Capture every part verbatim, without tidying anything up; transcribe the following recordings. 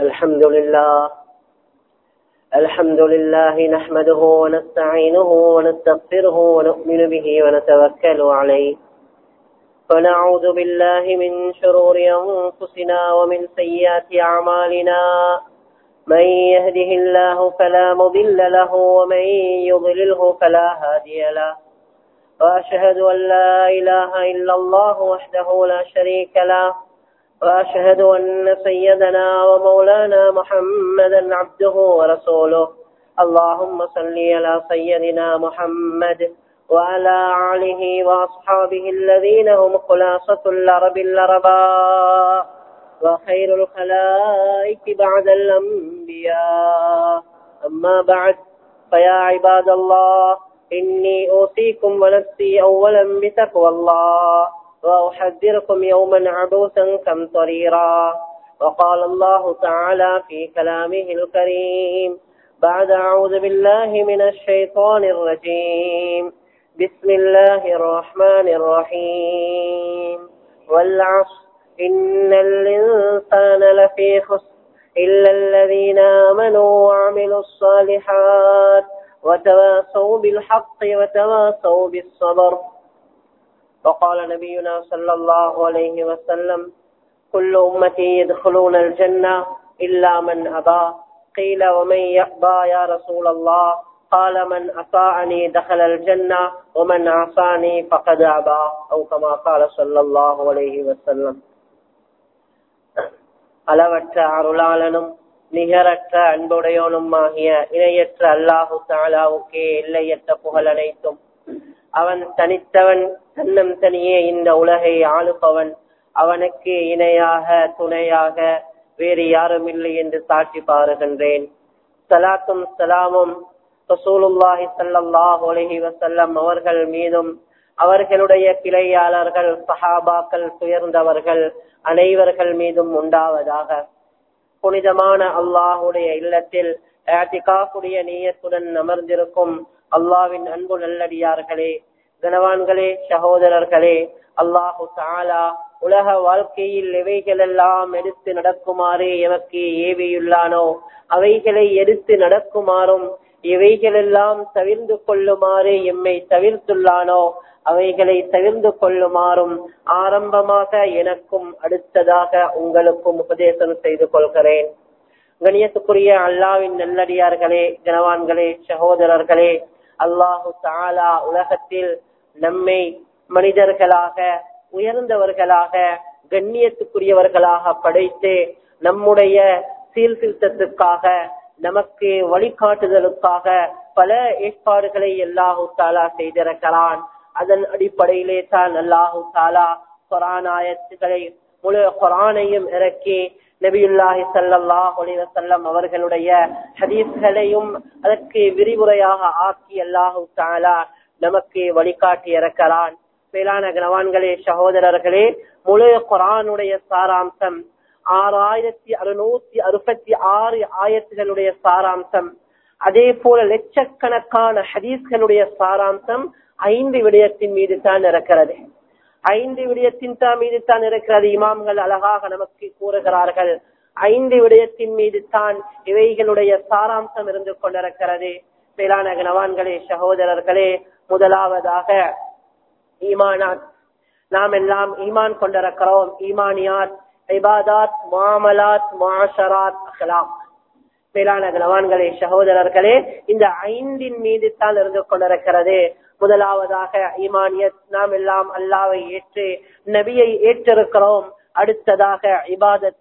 الحمد لله الحمد لله نحمده ونستعينه ونستغفره ونؤمن به ونتوكل عليه ونعوذ بالله من شرور أنفسنا ومن سيئات أعمالنا من يهده الله فلا مضل له ومن يضلله فلا هادي له وأشهد أن لا إله إلا الله وحده لا شريك له وأشهد أن سيدنا ومولانا محمدا عبده ورسوله اللهم صل على سيدنا محمد وعلى آله وأصحابه الذين هم خلاصة العرب العرباء وخير الخلائق بعد الأنبياء أما بعد فيا عباد الله إني أوصيكم ونفسي أولا بتقوى الله وأحذركم يوما عبوسا كمطريرا وقال الله تعالى في كلامه الكريم بعد أعوذ بالله من الشيطان الرجيم بسم الله الرحمن الرحيم والعصر إن الإنسان لفي خسر إلا الذين آمنوا وعملوا الصالحات وتواصوا بالحق وتواصوا بالصبر وقال نبينا صلى الله عليه وسلم كل أمتي يدخلون الجنة إلا من أبى قيل ومن يأبى يا رسول الله قال من أطاعني دخل الجنة ومن عصاني فقد أبى أو كما قال صلى الله عليه وسلم அளவற்ற அருளாளனும் நிகரற்ற அன்புடையோனுமாகிய இணையற்ற அல்லாஹு தஆலாவுக்கே எல்லையற்ற புகழ் அனைத்தும். அவன் தனித்தவன், தன்னம் தனியே இந்த உலகை ஆளுபவன். அவனுக்கு இணையாக துணையாக வேறு யாரும் இல்லை என்று சாட்சி பாருகின்றேன். ஸலாத்தும் ஸலாமும் ரசூலுல்லாஹி ஸல்லல்லாஹு அலைஹி வஸல்லம் அவர்கள் மீதும் அவர்களுடைய கிளையாளர்கள் சஹாபாக்கள் உயர்ந்தவர்கள் அனைவர்கள் மீதும் உண்டாவதாக. புனிதமான அல்லாஹுடைய இல்லத்தில் இஅ்திகாஃபுடைய நியத்துடன் அமர்ந்திருக்கும் அல்லாஹ்வின் அன்பு நல்லடியார்களே, கனவான்களே, சகோதரர்களே, அல்லாஹு தஆலா உலக வாழ்க்கையில் எவைகளெல்லாம் எடுத்து நடக்குமாறு எமக்கு ஏவியுள்ளானோ அவைகளை எடுத்து நடக்குமாறும் எவைகளெல்லாம் தவிர்ந்து கொள்ளுமாறு எம்மை தவிர்த்துள்ளானோ அவைகளை தவிர்ந்து கொள்ளுமாறும் ஆரம்பமாக எனக்கும் அடுத்ததாக உங்களுக்கும் உபதேசம் செய்து கொள்கிறேன். கண்ணியத்துக்குரிய அல்லாஹ்வின் நல்லடியார்களே, கனவான்களே, சகோதரர்களே, அல்லாஹு தஆலா உலகத்தில் நம்மை மனிதர்களாக உயர்ந்தவர்களாக கண்ணியத்துக்குரியவர்களாக படைத்து நம்முடைய சீர்திருத்தத்துக்காக நமக்கு வழிகாட்டுதலுக்காக பல ஏற்பாடுகளை அல்லாஹு தஆலா செய்திருக்கிறான். அதன் அடிப்படையிலே தான் அல்லாஹு தஆலா குர்ஆன் ஆயத்துக்களை முழு குர்ஆனையும் இறக்கி நபியுல்லாஹி ஸல்லல்லாஹு அலைஹி வஸல்லம் அவர்களுடைய ஹதீஸ்களையும் அதற்கு விரிவுரையாக ஆக்கி அல்லாஹு தஆலா நமக்கு வழிகாட்டி இருக்கிறான். மேலான கனவான்களே, சகோதரர்களே, முழு குர்ஆனுடைய சாராம்சம் ஆறாயிரத்தி அறுநூத்தி அறுபத்தி ஆறு ஆயத்துகளுடைய சாராம்சம், அதே போல லட்சக்கணக்கான ஹதீஸ்களுடைய சாராம்சம் ஐந்து விடயத்தின் மீது தான் இருக்கிறது. ஐந்து விடயத்தின் மீது தான் இருக்கிறது. இமாம்கள் அழகாக நமக்கு கூறுகிறார்கள், ஐந்து விடயத்தின் மீது தான் இவைகளுடைய சாராம்சம் இருந்து கொண்டிருக்கிறது. மேலான கனவான்களே, சகோதரர்களே, முதலாவதாக ஈமானாத். நாம் எல்லாம் ஈமான் கொண்டிருக்கிறோம். ஈமானியாத், இபாதாத், முஆமலாத், முஆஷராத், அக்லாக். மேலான கனவான்களே, சகோதரர்களே, இந்த ஐந்தின் மீது தான் இருந்து கொண்டிருக்கிறது. முதலாவதாக ஈமானியத், நாம் எல்லாம் அல்லாஹ்வை ஏற்று நபியை ஏற்றிருக்கிறோம். அடுத்ததாக இபாதத்,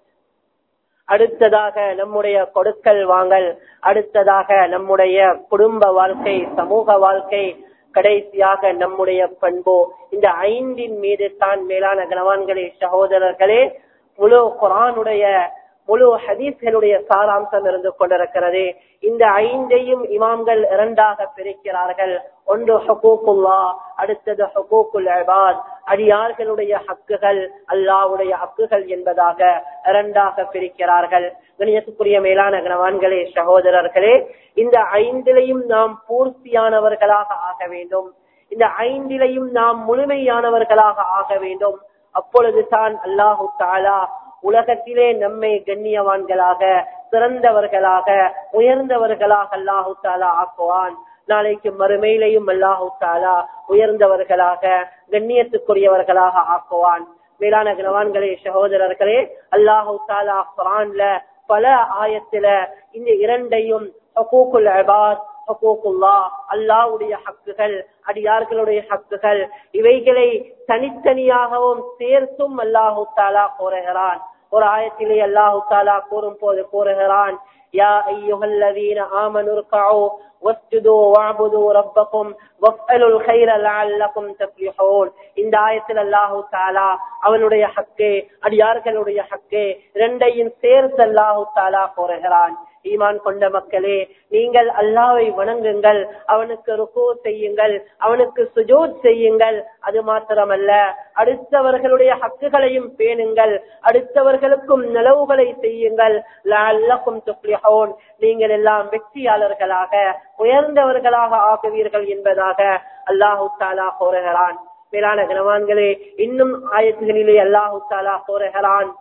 அடுத்ததாக நம்முடைய கொடுக்கல் வாங்கல், அடுத்ததாக நம்முடைய குடும்ப வாழ்க்கை, சமூக வாழ்க்கை, கடைசியாக நம்முடைய பண்பு. இந்த ஐந்தின் மீது தான் மேலான கனவான்களே, சகோதரர்களே, முழு குர்ஆனுடைய முழு ஹதீஸ்களுடைய சாராம்சம் இருந்து கொண்டிருக்கிறது. இந்த ஐந்தையும் இமாம்கள் இரண்டாக பிரிக்கிறார்கள். ஒன்று ஹுகூக்குல்லாஹ், அடுத்தது ஹுகூக்குல் இபாத், அடியார்களுடைய ஹக்குகள், அல்லாஹ்வுடைய ஹக்குகள் என்பதாக இரண்டாக பிரிக்கிறார்கள். கண்ணியத்துக்குரிய மேலான கனவான்களே, சகோதரர்களே, இந்த ஐந்திலையும் நாம் பூர்த்தியானவர்களாக ஆக வேண்டும். இந்த ஐந்திலையும் நாம் முழுமையானவர்களாக ஆக வேண்டும். அப்பொழுதுதான் அல்லாஹு தஆலா உலகத்திலே நம்மை கண்ணியவான்களாக சிறந்தவர்களாக உயர்ந்தவர்களாக அல்லாஹு தஆலா ஆக்குவான். நாளைக்கு மறுமையிலையும் அல்லாஹு தஆலா உயர்ந்தவர்களாக கண்ணியத்துக்குரியவர்களாக ஆக்குவான். மேலான கனவான்களே சகோதரர்களே, அல்லாஹு தஆலா குர்ஆன்ல பல ஆயத்தில இந்த இரண்டையும் ஹுகூகுல் இபாத், ஹுகூகுல்லாஹ், அல்லாஹ்வுடைய ஹக்குகள், அடியார்களுடைய ஹக்குகள், இவைகளை தனித்தனியாகவும் சேர்த்தும் அல்லாஹு தஆலா கூறுகிறான். ஒரு ஆயத்திலே அல்லாஹு தஆலா கூறும் போது கூறுகிறான், யா அய்யுஹல்லதீன ஆமனு ர்கஉ வஸ்ஜுது வஅபுது ரப்பக்கும் வஃஅலுல் கைர லஅல்லகும் தஃப்லிஹூன். இந்த ஆயத்தில் அல்லாஹு தஆலா அவனுடைய ஹக்கே அடியார்களுடைய ஹக்கே இரண்டையும் சேர்த்து அல்லாஹு தஆலா கூறுகிறான். ஈமான் கொண்ட மக்களே, நீங்கள் அல்லாஹ்வை வணங்குங்கள், அவனுக்கு ருக்கூ செய்யுங்கள், அவனுக்கு சுஜூத் செய்யுங்கள். அது மாத்திரமல்ல, அடுத்தவர்களுடைய ஹக்குகளையும் பேணுங்கள், அடுத்தவர்களுக்கும் நலவுகளை செய்யுங்கள். லஅல்லகும் துஃப்லிஹூன், நீங்கள் எல்லாம் வெற்றியாளர்களாக உயர்ந்தவர்களாக ஆகுவீர்கள் என்பதாக அல்லாஹு தஆலா கூறுகிறான். மேலான கனவான்களே, இன்னும் ஆயத்துகளிலே அல்லாஹு தஆலா கூறுகிறான்,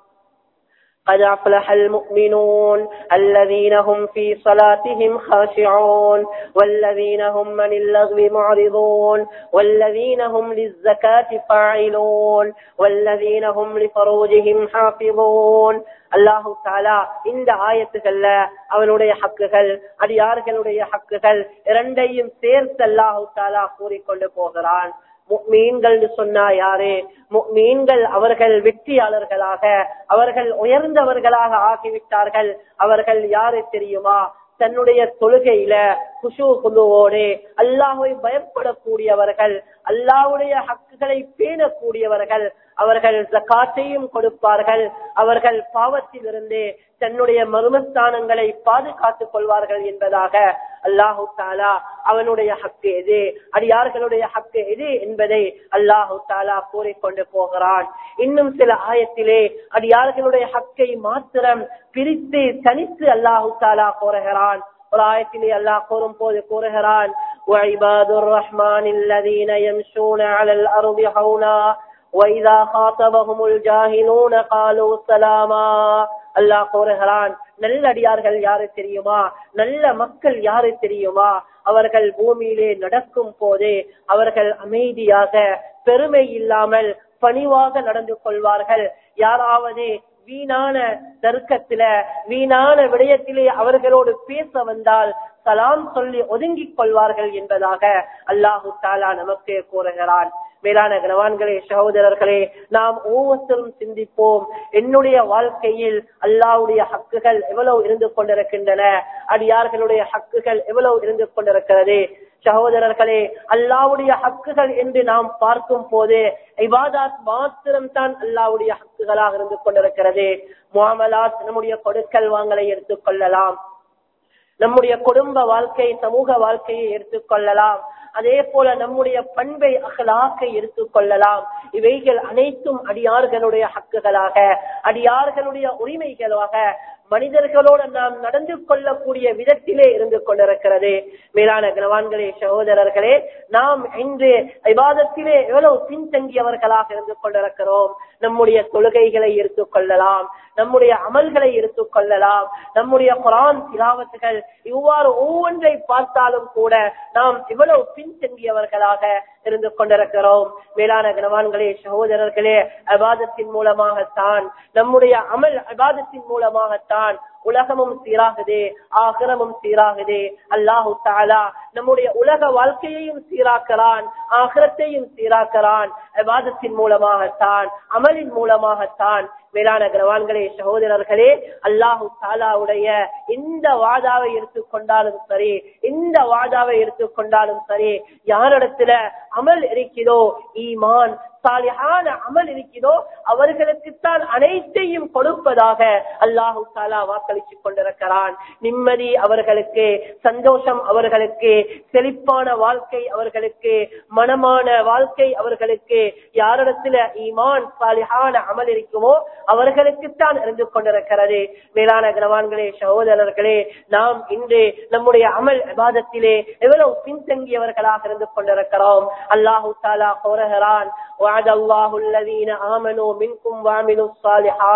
قد أفلح المؤمنون الذين هم في صلاتهم خاشعون والذين هم عن اللغو معرضون والذين هم للزكاة فاعلون والذين هم لفروجهم حافظون. அல்லாஹு தஆலா இந்த ஆயத்துகள்ல அவனுடைய ஹக்குகள் அடியார்களுடைய ஹக்குகள் இரண்டையும் சேர்த்து அல்லாஹு தஆலா கூறிக்கொண்டு போகிறான். முஃமின்கள் சொன்னா யாரே? முஃமின்கள் அவர்கள் வெற்றியாளர்களாக அவர்கள் உயர்ந்தவர்களாக ஆகிவிட்டார்கள். அவர்கள் யாரு தெரியுமா? தன்னுடைய தொழுகையில குஷூ குழுவோடு அல்லாஹ்வை பயப்படக்கூடியவர்கள், அல்லாஹ்வுடைய ஹக்குகளை பேணக்கூடியவர்கள். அவர்கள் ஜகாத்தையும் கொடுப்பார்கள். அவர்கள் பாவத்திலிருந்து தன்னுடைய மர்மஸ்தானங்களை பாதுகாத்துக் கொள்வார்கள் என்பதாக அல்லாஹு தஆலா அவனுடைய ஹக்கு எது, அடியார்களுடைய ஹக்கு எது என்பதை அல்லாஹு தஆலா கூறிக்கொண்டு போகிறான். இன்னும் சில ஆயத்திலே அடியார்களுடைய ஹக்கை மாத்திரம் பிரித்து தனித்து அல்லாஹு தஆலா கூறுகிறான். ஒரு ஆயத்திலே அல்லாஹ் கூறும் போது கூறுகிறான், வஇபாதுர் ரஹ்மானில் லதீன யம்ஷூன அலல் அர்தி ஹௌனா وَإِذَا خَاطَبَهُمُ الْجَاهِلُونَ قَالُوا سَلَامًا. அல்லாஹ் கூறுகிறான், நல்லடியார்கள் யாரு தெரியுமா? நல்ல மக்கள் யாரு தெரியுமா? அவர்கள் பூமியிலே நடக்கும் போதே அவர்கள் அமைதியாக பெருமை இல்லாமல் பணிவாக நடந்து கொள்வார்கள். யாராவது வீணான தர்க்கத்தில வீணான விடயத்திலே அவர்களோடு பேச வந்தால் சலாம் சொல்லி ஒதுங்கிக் கொள்வார்கள் என்பதாக அல்லாஹு தஆலா நமக்கு கூறுகிறான். மேலான கனவான்களே சகோதரர்களே, நாம் ஒவ்வொருத்தரும் சிந்திப்போம், என்னுடைய வாழ்க்கையில் அல்லாஹ்வுடைய ஹக்குகள் எவ்வளவு இருந்து கொண்டிருக்கின்றன, அடியார்களுடைய ஹக்குகள் எவ்வளவு இருந்து கொண்டிருக்கிறது. சகோதரர்களே, அல்லாஹ்வுடைய ஹக்குகள் என்று நாம் பார்க்கும் போது இபாதத் மாத்திரம் தான் அல்லாஹ்வுடைய ஹக்குகளாக இருந்து கொண்டிருக்கிறது. முஆமலாத், நம்முடைய கொடுக்கல் வாங்கலை எடுத்துக் கொள்ளலாம், நம்முடைய குடும்ப வாழ்க்கை சமூக வாழ்க்கையை எடுத்துக்கொள்ளலாம், அதே போல நம்முடைய பண்பை அகலாக்கை எடுத்துக் கொள்ளலாம். இவைகள் அனைத்தும் அடியார்களுடைய ஹக்குகளாக அடியார்களுடைய உரிமைகளாக மனிதர்களோடு நாம் நடந்து கொள்ளக்கூடிய விதத்திலே இருந்து கொண்டிருக்கிறது. மேலான கனவான்களே சகோதரர்களே, நாம் இன்று இபாதத்திலே எவ்வளவு பின்தங்கியவர்களாக இருந்து கொண்டிருக்கிறோம். நம்முடைய தொழுகைகளை எடுத்துக் கொள்ளலாம், நம்முடைய அமல்களை எடுத்துக் கொள்ளலாம், நம்முடைய குர்ஆன் திலாவத்துகள், இவ்வாறு ஒவ்வொன்றை பார்த்தாலும் கூட நாம் இவ்வளவு பின்தங்கியவர்களாக இருந்து கொண்டிருக்கிறோம். மேலான கனவான்களே சகோதரர்களே, இபாதத்தின் மூலமாகத்தான், நம்முடைய அமல் இபாதத்தின் மூலமாகத்தான் உலகமும் சீராகுதே, ஆகிரமும் சீராகுதே. அல்லாஹு தஆலா நம்முடைய உலக வாழ்க்கையையும் சீராக்கிறான், ஆகிரத்தையும் சீராக்கிறான். இபாதத்தின் மூலமாகத்தான், அமலின் மூலமாகத்தான். மேலான கனவான்களே சகோதரர்களே, அல்லாஹு தஆலாவுடைய இந்த வாதாவை எடுத்துக்கொண்டாலும் சரி, இந்த வாதாவை எடுத்துக்கொண்டாலும் சரி, யாரிடத்துல அமல் இருக்கிறதோ, ஈமான் சாலிஹான அமல் இருக்கிறதோ, அவர்களுக்குத்தான் அனைத்தையும் கொடுப்பதாக அல்லாஹு தஆலா வாக்களித்துக் கொண்டிருக்கிறான். நிம்மதி அவர்களுக்கு, சந்தோஷம் அவர்களுக்கு, செழிப்பான வாழ்க்கை அவர்களுக்கு, மனமான வாழ்க்கை அவர்களுக்கு. யாரிடத்துல ஈமான் சாலிஹான அமல் இருக்குமோ அவர்களுக்குத்தான் இருந்து கொண்டிருக்கிறது. மேலான கனவான்களே சகோதரர்களே, நாம் இன்று நம்முடைய அமல் இபாதத்திலே எவ்வளவு பின்தங்கியவர்களாக இருந்து கொண்டிருக்கிறோம். அல்லாஹு தஆலா கூறுகிறான், وعد الله الذين آمنوا منكم وعملوا الصالحات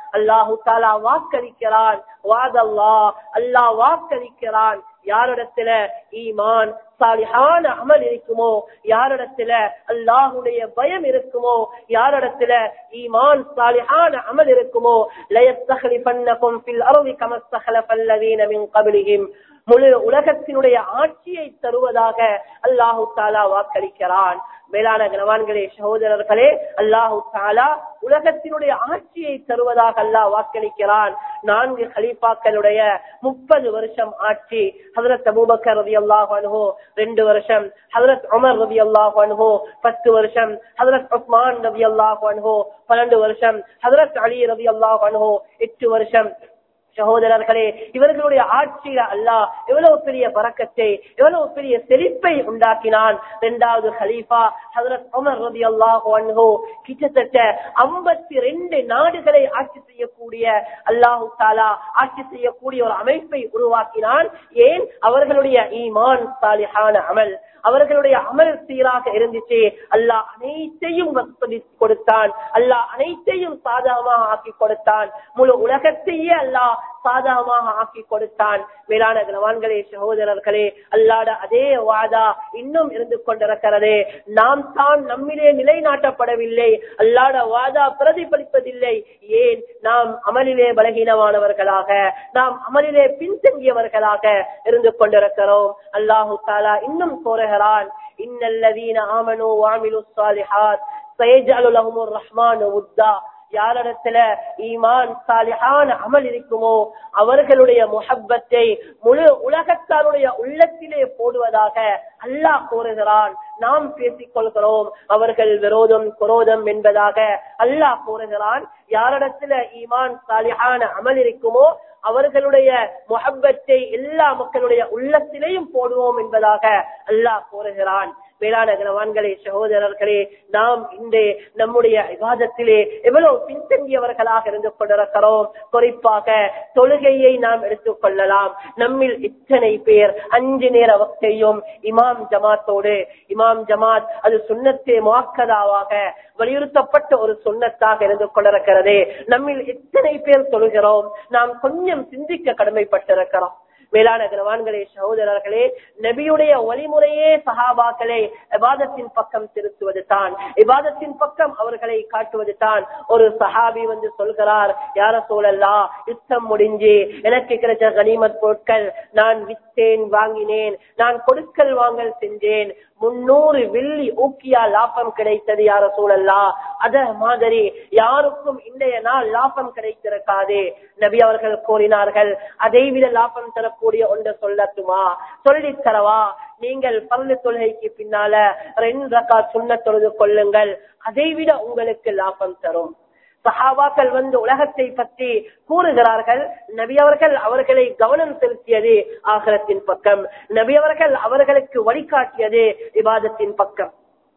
அல்லாஹு தஆலா வாக்களிக்கிறான். வாதல்லாஹ், அல்லாஹ் வாக்களிக்கிறான். யாரிடத்துல ஈமான் சாலிஹான அமல் இருக்குமோ, யாரிடத்துல அல்லாஹ்வுடைய பயம் இருக்குமோ, யாரிடத்துல ஈமான் சாலிஹான அமல் இருக்குமோ, லயஸ்தக்லிஃபன்னகும் ஃபில் அர்தி கமஸ்தக்லஃபல்லதீன மின் கப்லிஹிம், முழு உலகத்தினுடைய ஆட்சியை தருவதாக அல்லாஹு தஆலா வாக்களிக்கிறான். மேலான கனவான்களே, சகோதரர்களே, அல்லாஹு தஆலா உலகத்தினுடைய ஆட்சியை தருவதாக அல்லாஹ் வாக்களிக்கிறான். நான்கு கலீஃபாக்களுடைய முப்பது வருஷம் ஆட்சி. ஹஜ்ரத் அபூபக்கர் ரலியல்லாஹு அன்ஹு ரெண்டு வருஷம், ஹஜ்ரத் உமர் ரலியல்லாஹு அன்ஹு பத்து வருஷம், ஹஜ்ரத் உஸ்மான் ரலியல்லாஹு அன்ஹு பன்னிரண்டு வருஷம், ஹஜ்ரத் அலி ரலியல்லாஹு அன்ஹு எட்டு வருஷம். சகோதரர்களே, இவர்களுடைய ஆட்சியில அல்லாஹ் எவ்வளவு பெரிய பரக்கத்தை, எவ்வளவு பெரிய செழிப்பை உண்டாக்கினான். இரண்டாவது ஹலீஃபா ஹஜ்ரத் உமர் ரலியல்லாஹு அன்ஹு கிட்டத்தட்ட ஐம்பத்தி ரெண்டு நாடுகளை ஆட்சி செய்யக்கூடிய அல்லாஹு தஆலா ஆட்சி செய்யக்கூடிய ஒரு அமைப்பை உருவாக்கினான். ஏன்? அவர்களுடைய ஈமான் சாலிஹான அமல், அவர்களுடைய அமல் சீராக இருந்துச்சு. அல்லாஹ் அனைத்தையும் கொடுத்தான், அல்லாஹ் அனைத்தையும் சாதகமாக ஆக்கி கொடுத்தான். முழு உலகத்தையே அல்லாஹ் சாதகமாக ஆக்கி கொடுத்தான். மேலான கனவான்களே, சகோதரர்களே, அல்லாஹ்வுடைய அதே வாதா இன்னும் இருந்து கொண்டிருக்கிறது. நாம் தான் நம்மிலே நிலைநாட்டப்படவில்லை, அல்லாஹ்வுடைய வாதா பிரதிபலிப்பதில்லை. ஏன்? நாம் அமலிலே பலகீனமானவர்களாக, நாம் அமலிலே பின்தங்கியவர்களாக இருந்து கொண்டிருக்கிறோம். அல்லாஹு தஆலா இன்னும் கூறுகிறான், இன்னல்லதீன ஆமனூ வஅமிலுஸ் ஸாலிஹாத் சயஜஅலு லஹுமுர் ரஹ்மானு உத்தா. யாரிடத்துல ஈமான் சாலிஹான அமல் இருக்குமோ அவர்களுடைய முஹப்பத்தை முழு உலகத்தாருடைய உள்ளத்திலே போடுவதாக அல்லாஹ் கூறுகிறான். நாம் பேசிக் கொள்கிறோம், அவர்கள் விரோதம் குரோதம் என்பதாக அல்லாஹ் கூறுகிறான். யாரிடத்துல ஈமான் சாலிஹான அமல் இருக்குமோ அவர்களுடைய முஹப்பத்தை எல்லா மக்களுடைய உள்ளத்திலேயும் போடுவோம் என்பதாக அல்லாஹ் கூறுகிறான். மேலான கனவான்களே, சகோதரர்களே, நாம் இந்த நம்முடைய இபாதத்திலே எவ்வளவு பின்தங்கியவர்களாக இருந்து கொண்டிருக்கிறோம். குறிப்பாக தொழுகையை நாம் எடுத்துக் கொள்ளலாம். நம்மில் இத்தனை பேர் அஞ்சு நேர வக்தையும் இமாம் ஜமாத்தோடு, இமாம் ஜமாத் அது சுன்னத்தே முஅக்கதாவாக வலியுறுத்தப்பட்ட ஒரு சுன்னத்தாக இருந்து கொண்டிருக்கிறது. நம்மில் எத்தனை பேர் தொழுகிறோம்? நாம் கொஞ்சம் சிந்திக்க கடமைப்பட்டிருக்கிறோம். மேலான கனவான்களே, சகோதரர்களே, நபியுடைய வழிமுறையே சஹாபாக்களை இபாதத்தின் பக்கம் திருத்துவது தான், இபாதத்தின் பக்கம் அவர்களை காட்டுவது தான். ஒரு சஹாபி வந்து சொல்கிறார், யா ரசூலல்லாஹ், யுத்தம் முடிஞ்சு எனக்கு கிடைச்ச கனிமத் பொருட்கள் நான் விற்றேன், வாங்கினேன், நான் கொடுக்கல் வாங்கல் செஞ்சேன், முன்னூறு வெள்ளி ஊக்கியா லாபம் கிடைத்தது யா ரசூலல்லாஹ். அத மாதிரி யாருக்கும் இன்றைய நாள் லாபம் கிடைத்திருக்காது. நபி அவர்கள் கூறினார்கள், அதை விட லாபம் தரக்கூடிய ஒன்றை சொல்லட்டுமா, சொல்லி தரவா? நீங்கள் பர்து தொழுகைக்கு பின்னால ரெண்டு ரக்காத் சுன்னத் தொழுது கொள்ளுங்கள், அதை விட உங்களுக்கு லாபம் தரும். சஹாபாக்கள் வந்து உலகத்தை பற்றி கூறுகிறார்கள். நபி அவர்கள் அவர்களை கவனம் செலுத்தியது ஆகிரத்தின் பக்கம், நபி அவர்கள் அவர்களுக்கு வழிகாட்டியது இபாதத்தின் பக்கம்.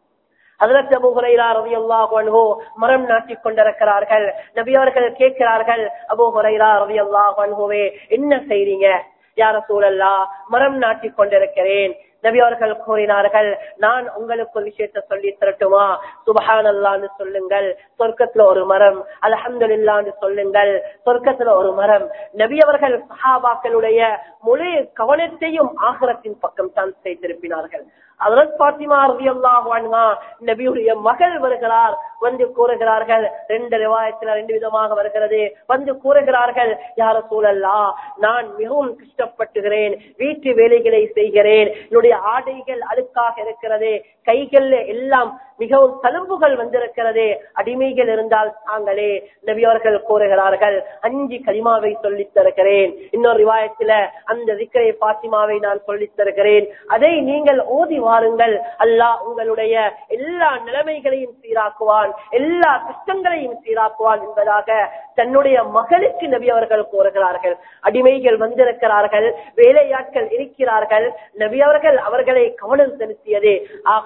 ஹஜ்ரத் அபூ ஹுரைரா ரலியல்லாஹு அன்ஹு மரம் நாட்டிக் கொண்டிருக்கிறார்கள். நபி அவர்கள் கேட்கிறார்கள், அபூ ஹுரைரா ரலியல்லாஹு அன்ஹுவே, என்ன செய்றீங்க? யா ரசூலல்லாஹ், மரம் நாட்டிக் கொண்டிருக்கிறேன். நபி அவர்கள் கூறினார்கள், நான் உங்களுக்கு ஒரு விஷயத்தை சொல்லி தரட்டுமா? சுப்ஹானல்லாஹ்னு சொல்லுங்கள், சொர்க்கத்துல ஒரு மரம். அல்ஹம்துலில்லாஹ்னு சொல்லுங்கள், சொர்க்கத்துல ஒரு மரம். நபி அவர்கள் சஹாபாக்களுடைய முழு கவனத்தையும் ஆகிரத்தின் பக்கம் தான் செய்திருப்பினார்கள். ஹஜ்ரத் ஃபாத்திமா ரலியல்லாஹு அன்ஹா நபியுடைய மகள் வருகிறார், வந்து கூறுகிறார்கள், ரெண்டு ரிவாயத்துல ரெண்டு விதமாக வருகிறது, வந்து கூறுகிறார்கள், யா ரசூலல்லாஹ், நான் மிகவும் கஷ்டப்பட்டுகிறேன், வீட்டு வேலைகளை செய்கிறேன், என்னுடைய ஆடைகள் அழுக்காக இருக்கிறது, கைகள்ல எல்லாம் மிகவும் தழும்புகள் வந்திருக்கிறது, அடிமைகள் இருந்தால் தாங்களே. நபி அவர்கள் கூறுகிறார்கள், அஞ்சு கலிமாவை சொல்லித் தருகிறேன், இன்னொரு ரிவாயத்துல அந்த திக்ரை ஃபாத்திமாவை நான் சொல்லித் தருகிறேன், அதை நீங்கள் ஓதி வாருங்கள், அல்லாஹ் உங்களுடைய எல்லா நிலைமைகளையும் சீராக்குவான், எல்லா கஷ்டங்களையும் சீராக்குவான் என்பதாக தன்னுடைய மகளுக்கு நபி அவர்கள் கூறுகிறார்கள். அடிமைகள் வந்திருக்கிறார்கள், வேலையாட்கள் இருக்கிறார்கள், நபி அவர்கள் அவர்களை கவனம் செலுத்தியது. ஆகிர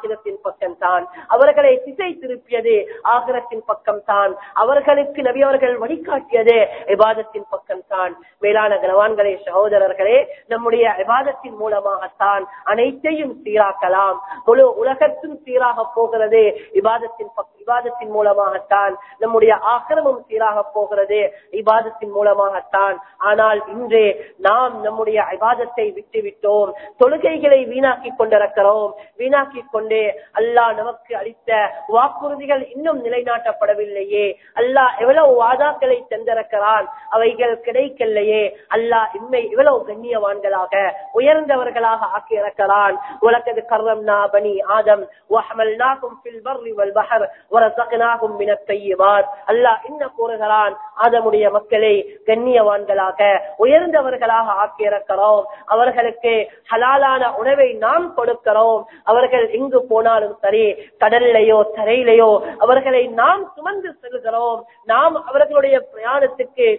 ஆகிரத்தின் பக்கம் தான். அவர்களை திசை திருப்பியது ஆகிரத்தின் பக்கம் தான். அவர்களுக்கு நபி அவர்கள் வழிகாட்டியது இபாதத்தின் பக்கம் தான். மேலான கனவான்களே, சகோதரர்களே, நம்முடைய இபாதத்தின் மூலமாகத்தான் அனைத்தையும் சீராக்கலாம். முழு உலகத்தும் சீராக போகிறது இபாதத்தின் இபாதத்தின் மூலமாகத்தான். நம்முடைய ஆக்கிரமும் சீராக போகிறது இபாதத்தின் மூலமாகத்தான். ஆனால் இன்று நாம் நம்முடைய இபாதத்தை விட்டுவிட்டோம். தொழுகைகளை வீணாக்கி கொண்டிருக்கிறோம். வீணாக்கி கொண்டே அல்லாஹ் நமக்கு அளித்த வாக்குறுதிகள் இன்னும் நிலைநாட்டப்படவில்லையே. அல்லாஹ் எவ்வளவு வாதாக்களை தந்திருக்கிறான், அவைகள் கிடைக்கலையே. அல்லாஹ் இம்மை இவ்வளவு கண்ணியவான்களாக உயர்ந்தவர்களாக ஆக்கியிருக்கிறான். உலகது கர்ரம்னா பனி ஆதம் வஹமல்னாகும் ஃபில் பர்ரி வல் பஹர் வரஸக்னாகும் மினத் தய்யிபாத். அல்லாஹ் என்ன கூறுகிறான்? ஆதமுடைய மக்களை கண்ணியவான்களாக உயர்ந்தவர்களாக ஆக்கியிருக்கிறோம். அவர்களுக்கு ஹலாலான உணவை நாம் கொடுக்கிறோம். அவர்கள் எங்கு போனாலும் சரி, கடல்லையோ தரையிலையோ அவர்களை நாம் சுமந்து செல்கிறோம். நாம் அவர்களுடைய பிரயாணத்துக்கு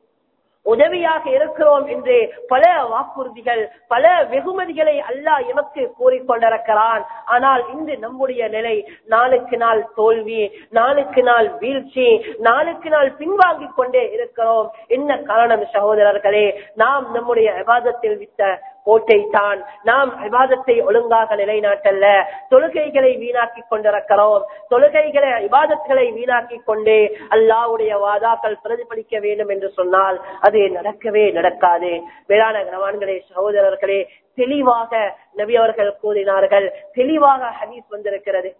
உதவியாக இருக்கிறோம் என்று பல வாக்குறுதிகள், பல வெகுமதிகளை அல்லாஹ் எமக்கு கூறிக்கொண்டிருக்கிறான். ஆனால் இன்று நம்முடைய நிலை நாளுக்கு நாள் தோல்வி, நாளுக்கு நாள் வீழ்ச்சி, நாளுக்கு நாள் பின்வாங்கிக் கொண்டே இருக்கிறோம். என்ன காரணம் சகோதரர்களே? நாம் நம்முடைய இபாதத்தில் விட்ட கோட்டை தான். நாம் இபாதத்தை ஒழுங்காக நிலைநாட்டல்ல, தொழுகைகளை வீணாக்கி கொண்டிருக்கிறோம். தொழுகைகளை இபாதத்துகளை வீணாக்கி கொண்டு அல்லாஹ்வுடைய வாதாக்கள் பிரதிபலிக்க வேண்டும் என்று சொன்னால் அது நடக்கவே நடக்காது. வேளாண் கனவான்களே, சகோதரர்களே, தெளிவாக நபி அவர்கள் கூறினார்கள், தெளிவாக ஹதீஸ் வந்திருக்கிறது.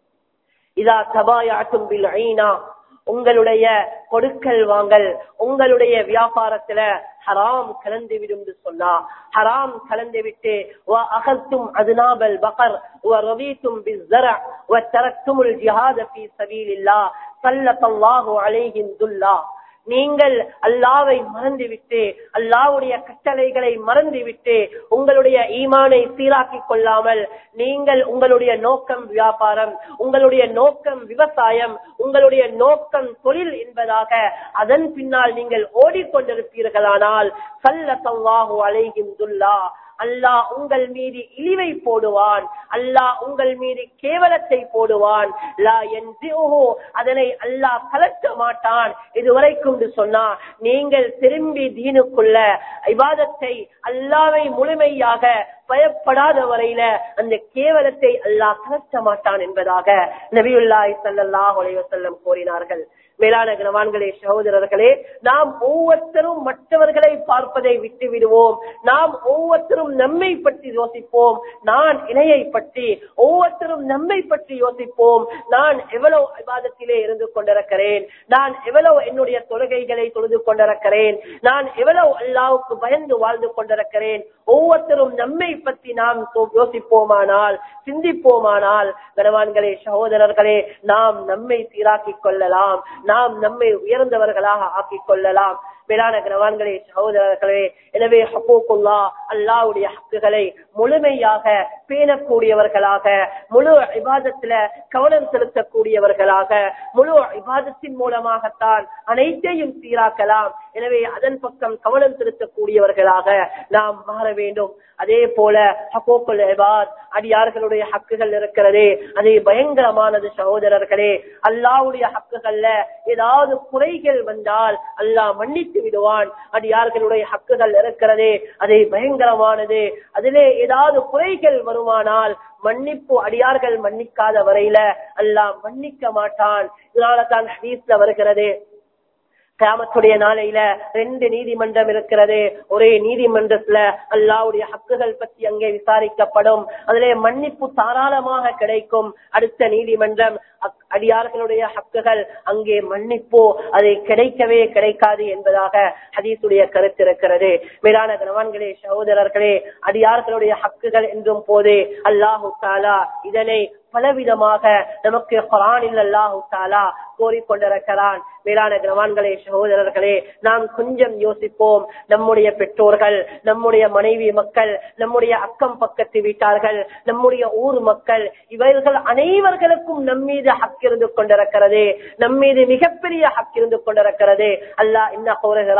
இதா தபாயாத்தும் பில் ஐனா, உங்களுடைய கொடுக்கல் வாங்கல், உங்களுடைய வியாபாரத்துல ஹராம் கலந்து விடும் சொன்னா, ஹராம் கலந்து விட்டு அகல்தும் அதுனாபல் பகர் ரவீதும் பிஸ்ஸர வதரக்துமுல் ஜிஹாத ஃபீ ஸபீலில்லாஹ் ஸல்லல்லாஹு அலைஹி வஸல்லம், நீங்கள் அல்லாஹ்வை மறந்துவிட்டு, அல்லாஹ்வுடைய கட்டளைகளை மறந்துவிட்டு, உங்களுடைய ஈமானை சீராக்கிக் கொள்ளாமல் நீங்கள் உங்களுடைய நோக்கம் வியாபாரம், உங்களுடைய நோக்கம் விவசாயம், உங்களுடைய நோக்கம் தொழில் என்பதாக அதன் பின்னால் நீங்கள் ஓடிக்கொண்டிருப்பீர்களானால் ஸல்லல்லாஹு அலைஹி வஸல்லம், அல்லாஹ் உங்கள் மீது இழிவை போடுவான். அல்லாஹ் உங்கள் மீது கேவலத்தை போடுவான். லா யன்ஸிஹு, அதனை அல்லாஹ் கலட்ட மாட்டான். இதுவரைக்கும் சொன்னா நீங்கள் திரும்பி தீனுக்குள்ள இபாதத்தை அல்லாஹ்வை முழுமையாக பயப்படாத வரையில அந்த கேவலத்தை அல்லாஹ் கலட்ட மாட்டான் என்பதாக நபியுல்லாஹி ஸல்லல்லாஹு அலைஹி வஸல்லம் கூறினார்கள். மேலான கனவான்களே, சகோதரர்களே, நாம் ஒவ்வொருத்தரும் மற்றவர்களை பார்ப்பதை விட்டு விடுவோம். நாம் ஒவ்வொருத்தரும் நம்மை பற்றி யோசிப்போம். நான் இணையை பற்றி ஒவ்வொருத்தரும் நம்மை பற்றி யோசிப்போம். நான் எவ்வளவு இபாதத்திலே இருந்து கொண்டிருக்கிறேன், நான் எவ்வளவு என்னுடைய தொழுகைகளை தொழுது கொண்டிருக்கிறேன், நான் எவ்வளவு அல்லாஹ்வுக்கு பயந்து வாழ்ந்து கொண்டிருக்கிறேன். ஒவ்வொருத்தரும் நம்மை பற்றி நாம் யோசிப்போமானால், சிந்திப்போமானால், கனவான்களே, சகோதரர்களே, நாம் நம்மை சீராக்கிக் கொள்ளலாம். நாம் நம்மை உயர்ந்தவர்களாக ஆக்கிக் கொள்ளலாம். மேலான கனவான்களே, சகோதரர்களே, எனவே ஹக்கூக்குல்லாஹ், அல்லாஹ்வுடைய ஹக்குகளை முழுமையாக பேணக்கூடியவர்களாக, முழு இபாதத்துல கவனம் செலுத்தக்கூடியவர்களாக, முழு இபாதத்தின் மூலமாகத்தான் அனைத்தையும் சீராக்கலாம். எனவே அதன் பக்கம் கவனம் செலுத்தக்கூடியவர்களாக நாம் மாற வேண்டும். அதே போல ஹக்கூக்குல் இபாத், அடியார்களுடைய ஹக்குகள் இருக்கிறது, அது பயங்கரமானது சகோதரர்களே. அல்லாஹ்வுடைய ஹக்குகள்ல ஏதாவது குறைகள் வந்தால் அல்லாஹ் மன்னித்து விடுவான். அடியார்களுடைய ஹக்குகள் இருக்கிறது, அது பயங்கரமானது. அதிலே ஏதாவது குறைகள் வருமானால் மன்னிப்பு அடியார்கள் மன்னிக்காத வரையில அல்லாஹ் மன்னிக்க மாட்டான். இதனால தான் ஹதீஸ்ல வருகிறது, கியாமத்துடைய நாளையில ரெண்டு நீதிமன்றம் இருக்கிறது. ஒரே நீதிமன்றத்துல அல்லாஹ்வுடைய ஹக்குகள் பற்றி அங்கே விசாரிக்கப்படும். அதிலே மன்னிப்பு தாராளமாக கிடைக்கும். அடுத்த நீதிமன்றம் அடியார்களுடைய ஹக்குகள், அங்கே மன்னிப்பு அதை கிடைக்கவே கிடைக்காது என்பதாக ஹதீஸுடைய கருத்து இருக்கிறது. மேலான கனவான்களே, சகோதரர்களே, அடியார்களுடைய ஹக்குகள் என்றும் போது அல்லாஹு தஆலா இதனை பலவிதமாக நமக்கு குர்ஆனில் அல்லாஹு தஆலா கோரிக்கொண்டிருக்கிறான். மேலான கனவான்களே, சகோதரர்களே, நாம் கொஞ்சம் யோசிப்போம். நம்முடைய பெற்றோர்கள், நம்முடைய மனைவி மக்கள், நம்முடைய அக்கம் பக்கத்து வீட்டார்கள், நம்முடைய ஊர் மக்கள், இவர்கள் அனைவர்களுக்கும் நம்மீது ஹக் இருந்து கொண்டிருக்கிறது. நம்மீது மிகப்பெரிய ஹக் இருந்து கொண்டிருக்கிறது. அல்லாஹ் என்ன கூறுகிறான்?